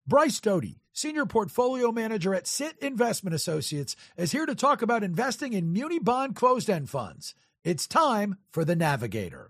Bryce Doty, Senior Portfolio Manager at SIT Investment Associates, is here to talk about investing in muni bond closed-end funds. It's time for The Navigator.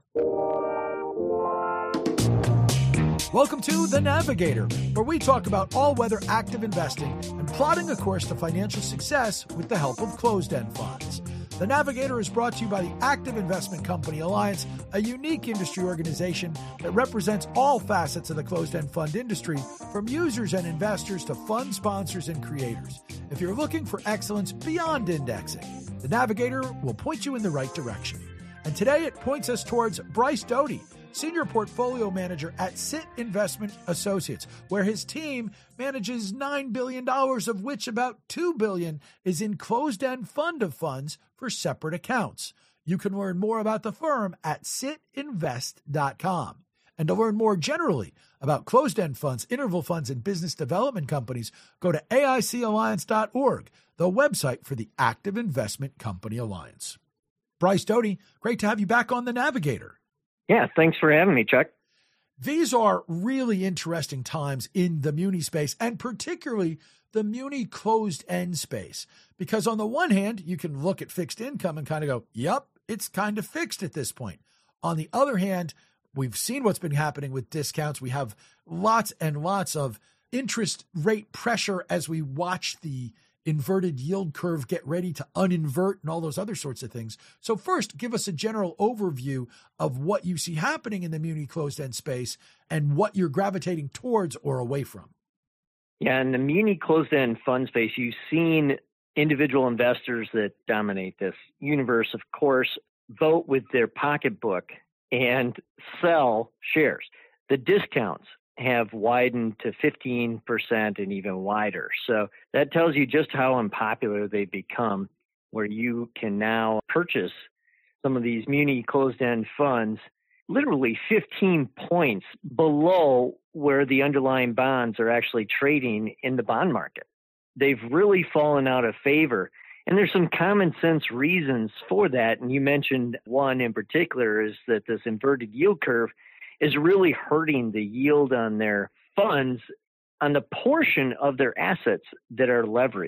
Welcome to The Navigator, where we talk about all-weather active investing and plotting a course to financial success with the help of closed-end funds. The Navigator is brought to you by the Active Investment Company Alliance, a unique industry organization that represents all facets of the closed-end fund industry, from users and investors to fund sponsors and creators. If you're looking for excellence beyond indexing, the Navigator will point you in the right direction. And today it points us towards Bryce Doty, Senior Portfolio Manager at SIT Investment Associates, where his team manages $9 billion, of which about $2 billion is in closed-end fund of funds for separate accounts. You can learn more about the firm at sitinvest.com. And to learn more generally about closed-end funds, interval funds, and business development companies, go to AICalliance.org, the website for the Active Investment Company Alliance. Bryce Doty, great to have you back on The Navigator. Yeah, thanks for having me, Chuck. These are really interesting times in the muni space, and particularly the muni closed-end space. Because on the one hand, you can look at fixed income and kind of go, yep, it's kind of fixed at this point. On the other hand, we've seen what's been happening with discounts. We have lots and lots of interest rate pressure as we watch the inverted yield curve get ready to uninvert and all those other sorts of things. So first, give us a general overview of what you see happening in the muni closed-end space and what you're gravitating towards or away from. Yeah, in the muni closed-end fund space, you've seen individual investors that dominate this universe, of course, vote with their pocketbook and sell shares. The discounts have widened to 15% and even wider. So that tells you just how unpopular they've become, where you can now purchase some of these muni closed-end funds literally 15 points below where the underlying bonds are actually trading in the bond market. They've really fallen out of favor. And there's some common sense reasons for that. And you mentioned one in particular is that this inverted yield curve is really hurting the yield on their funds on the portion of their assets that are leveraged.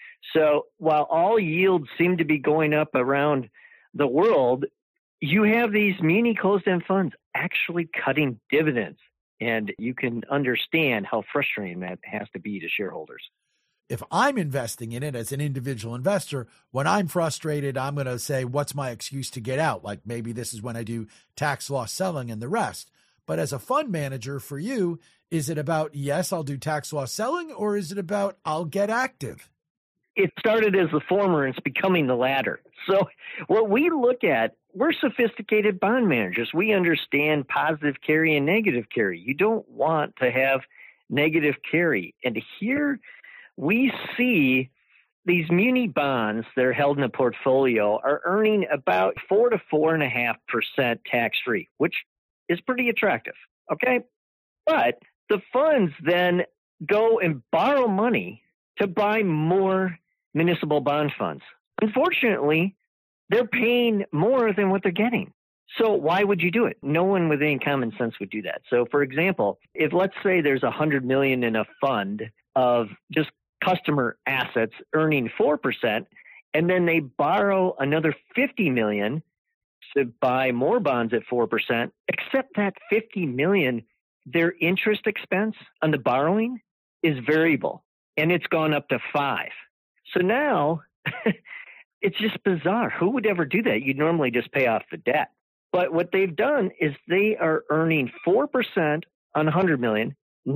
So while all yields seem to be going up around the world, you have these muni closed-end funds actually cutting dividends. And you can understand how frustrating that has to be to shareholders. If I'm investing in it as an individual investor, when I'm frustrated, I'm going to say, what's my excuse to get out? Like maybe this is when I do tax loss selling and the rest. But as a fund manager for you, is it about, yes, I'll do tax loss selling, or is it about I'll get active? It started as the former and it's becoming the latter. So what we look at, we're sophisticated bond managers. We understand positive carry and negative carry. You don't want to have negative carry. And here we see these muni bonds that are held in a portfolio are earning about 4 to 4.5% tax-free, which is pretty attractive, okay? But the funds then go and borrow money to buy more municipal bond funds. Unfortunately, they're paying more than what they're getting. So why would you do it? No one with any common sense would do that. So for example, if let's say there's $100 million in a fund of just customer assets earning 4%, and then they borrow another $50 million to buy more bonds at 4%, except that $50 million, their interest expense on the borrowing is variable, and it's gone up to 5%. So now it's just bizarre. Who would ever do that? You'd normally just pay off the debt. But what they've done is they are earning 4% on $100 million,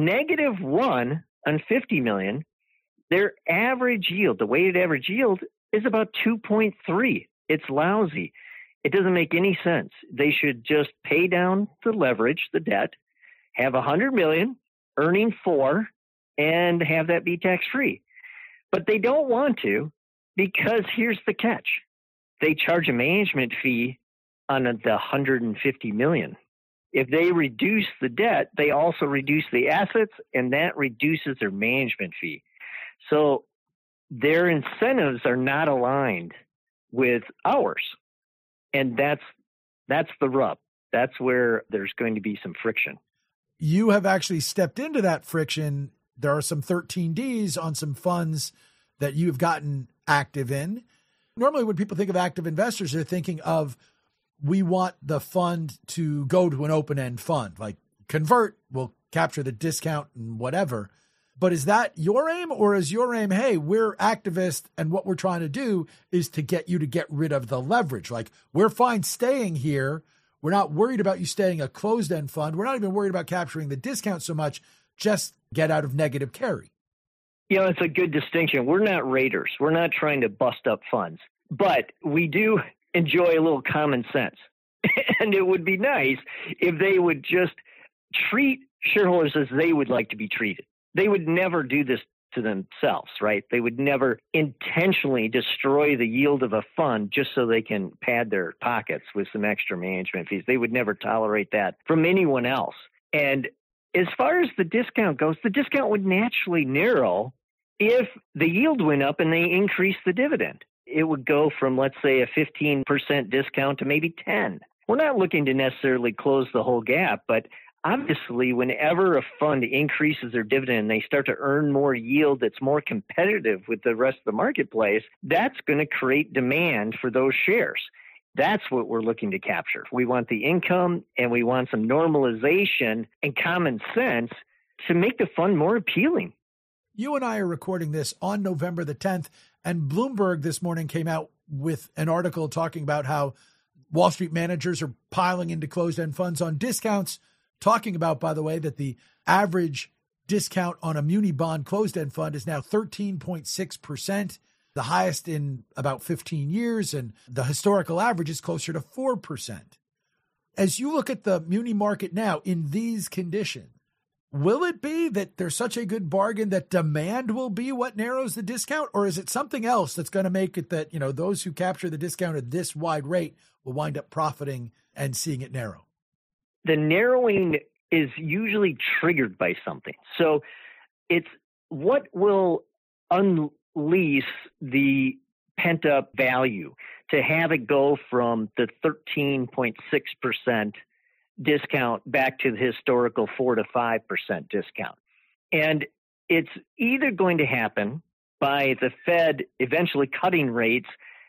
-1% on $50 million. Their average yield, the weighted average yield, is about 2.3%. It's lousy. It doesn't make any sense. They should just pay down the leverage, the debt, have $100 million, earning 4%, and have that be tax-free. But they don't want to, because here's the catch. They charge a management fee on the $150 million. If they reduce the debt, they also reduce the assets, and that reduces their management fee. So their incentives are not aligned with ours. And that's the rub. That's where there's going to be some friction. You have actually stepped into that friction there are some 13Ds on some funds that you've gotten active in. Normally, when people think of active investors, they're thinking of, we want the fund to go to an open-end fund, like convert, we'll capture the discount and whatever. But is that your aim, or is your aim, hey, we're activists and what we're trying to do is to get you to get rid of the leverage? Like, we're fine staying here. We're not worried about you staying a closed-end fund. We're not even worried about capturing the discount so much. Just get out of negative carry. It's a good distinction. We're not raiders. We're not trying to bust up funds, but we do enjoy a little common sense. And it would be nice if they would just treat shareholders as they would like to be treated. They would never do this to themselves, right? They would never intentionally destroy the yield of a fund just so they can pad their pockets with some extra management fees. They would never tolerate that from anyone else. And as far as the discount goes, the discount would naturally narrow if the yield went up and they increased the dividend. It would go from, let's say, a 15% discount to maybe 10. We're not looking to necessarily close the whole gap, but obviously, whenever a fund increases their dividend and they start to earn more yield that's more competitive with the rest of the marketplace, that's going to create demand for those shares. That's what we're looking to capture. We want the income, and we want some normalization and common sense to make the fund more appealing. You and I are recording this on November the 10th, and Bloomberg this morning came out with an article talking about how Wall Street managers are piling into closed-end funds on discounts, talking about, by the way, that the average discount on a muni bond closed-end fund is now 13.6%, the highest in about 15 years, and the historical average is closer to 4%. As you look at the muni market now in these conditions, will it be that there's such a good bargain that demand will be what narrows the discount, or is it something else that's going to make it that, those who capture the discount at this wide rate will wind up profiting and seeing it narrow? The narrowing is usually triggered by something. So it's what will unleash the pent-up value to have it go from the 13.6% discount back to the historical 4 to 5% discount. And it's either going to happen by the Fed eventually cutting rates,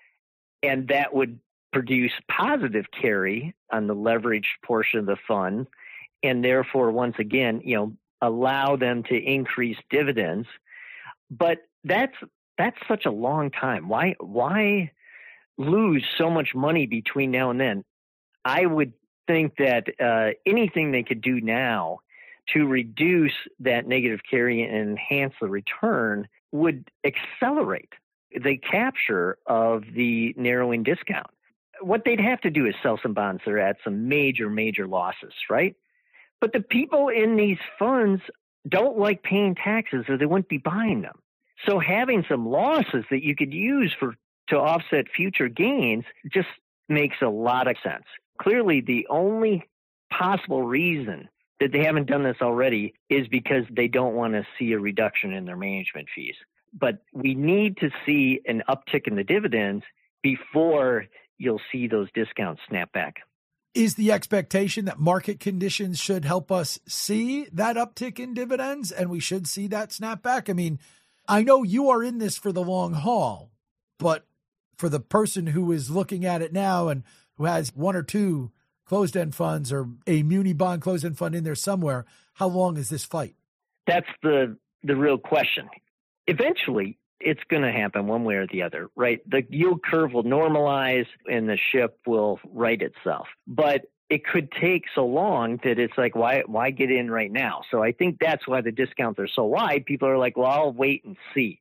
and that would produce positive carry on the leveraged portion of the fund, and therefore, once again, allow them to increase dividends. But that's such a long time. Why lose so much money between now and then? I would think that anything they could do now to reduce that negative carry and enhance the return would accelerate the capture of the narrowing discount. What they'd have to do is sell some bonds that are at some major, major losses, right? But the people in these funds don't like paying taxes, or they wouldn't be buying them. So having some losses that you could use to offset future gains just makes a lot of sense. Clearly, the only possible reason that they haven't done this already is because they don't want to see a reduction in their management fees. But we need to see an uptick in the dividends before you'll see those discounts snap back. Is the expectation that market conditions should help us see that uptick in dividends and we should see that snapback? I mean, I know you are in this for the long haul, but for the person who is looking at it now and who has one or two closed-end funds or a muni bond closed-end fund in there somewhere, how long is this fight? That's the real question. Eventually, it's going to happen one way or the other, right? The yield curve will normalize and the ship will right itself. But it could take so long that it's like, why get in right now? So I think that's why the discounts are so wide. People are like, well, I'll wait and see.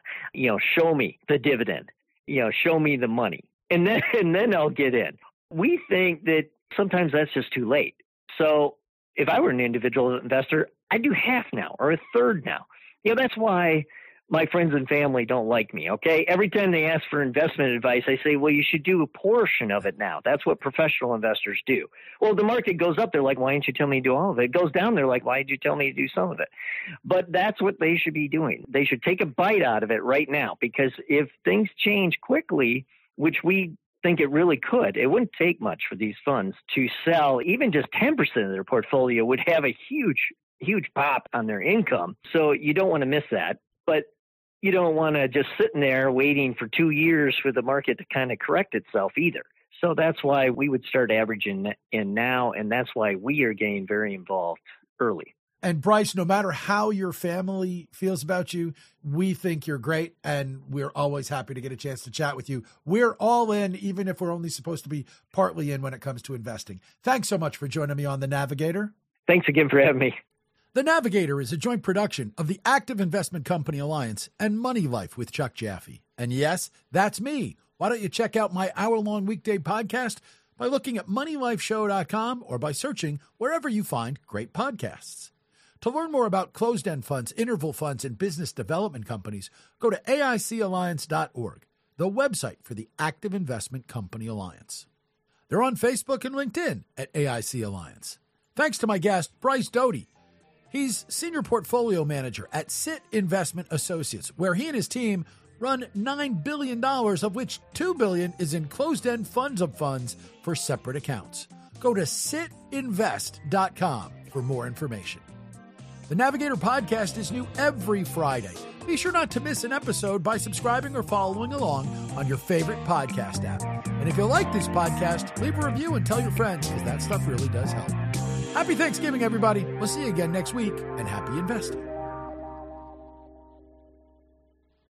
Show me the dividend, show me the money, and then I'll get in. We think that sometimes that's just too late. So if I were an individual investor, I'd do half now or a third now. That's why my friends and family don't like me, okay? Every time they ask for investment advice, I say, well, you should do a portion of it now. That's what professional investors do. Well, the market goes up, they're like, why didn't you tell me to do all of it? It goes down, they're like, why did you tell me to do some of it? But that's what they should be doing. They should take a bite out of it right now, because if things change quickly, which we think it really could, it wouldn't take much for these funds to sell. Even just 10% of their portfolio would have a huge huge pop on their income. So you don't want to miss that. But you don't want to just sitting there waiting for 2 years for the market to kind of correct itself either. So that's why we would start averaging in now, and that's why we are getting very involved early. And Bryce, no matter how your family feels about you, we think you're great, and we're always happy to get a chance to chat with you. We're all in, even if we're only supposed to be partly in when it comes to investing. Thanks so much for joining me on The Navigator. Thanks again for having me. The Navigator is a joint production of the Active Investment Company Alliance and Money Life with Chuck Jaffe. And yes, that's me. Why don't you check out my hour-long weekday podcast by looking at moneylifeshow.com or by searching wherever you find great podcasts. To learn more about closed-end funds, interval funds, and business development companies, go to AICalliance.org, the website for the Active Investment Company Alliance. They're on Facebook and LinkedIn at AIC Alliance. Thanks to my guest, Bryce Doty. He's Senior Portfolio Manager at SIT Investment Associates, where he and his team run $9 billion, of which $2 billion is in closed-end funds of funds for separate accounts. Go to sitinvest.com for more information. The Navigator podcast is new every Friday. Be sure not to miss an episode by subscribing or following along on your favorite podcast app. And if you like this podcast, leave a review and tell your friends, because that stuff really does help. Happy Thanksgiving, everybody. We'll see you again next week, and happy investing.